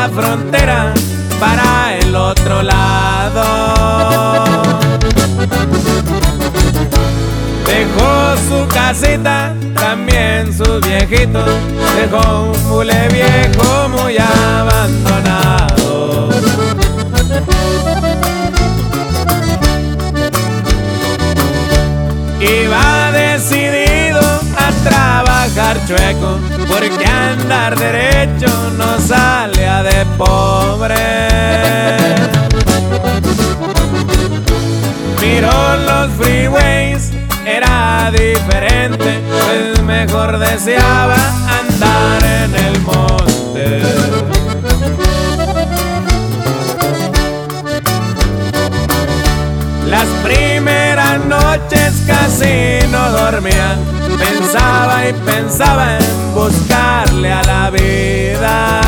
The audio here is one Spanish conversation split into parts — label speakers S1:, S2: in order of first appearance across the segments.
S1: la frontera para el otro lado. Dejó su casita, también sus viejitos, dejó un mule viejo muy abandonado. Iba decidido a trabajar chueco, porque andar derecho no salía de pobre. Miró los freeways, era diferente, pues mejor deseaba andar en el monte. Las primeras noches casi no dormía, pensaba y pensaba en buscarle a la vida.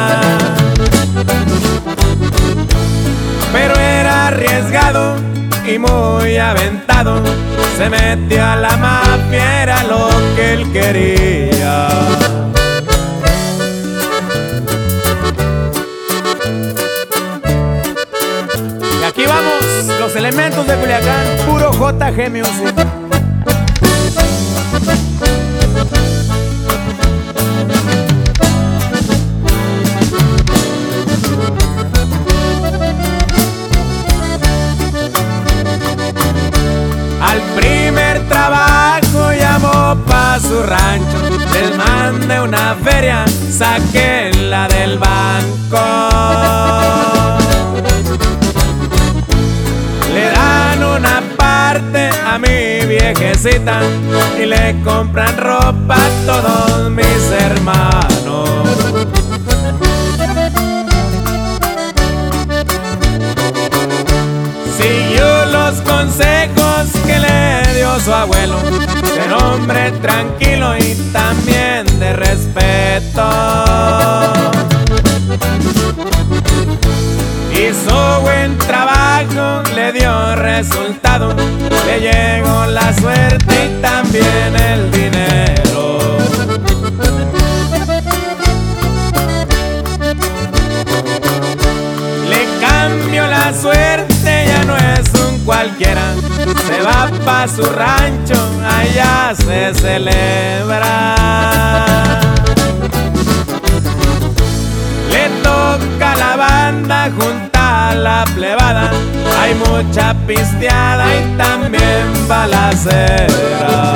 S1: Pero era arriesgado y muy aventado, se metió a la mafia, era lo que él quería. Y aquí vamos, los elementos de Culiacán, puro JG Music. Al primer trabajo llamó pa' su rancho, les mandé una feria, saquéla del banco. Le dan una parte a mi viejecita y le compran ropa a todos mis hermanos. Siguió los consejos que le dio su abuelo, ser hombre tranquilo y también de respeto. Hizo buen trabajo, le dio resultado, le llegó la suerte y también el dinero. Le cambió la suerte, ya no es un cualquiera, se va pa' su rancho, allá se celebra. Le toca la banda junta a la plebada, hay mucha pisteada y también balacera.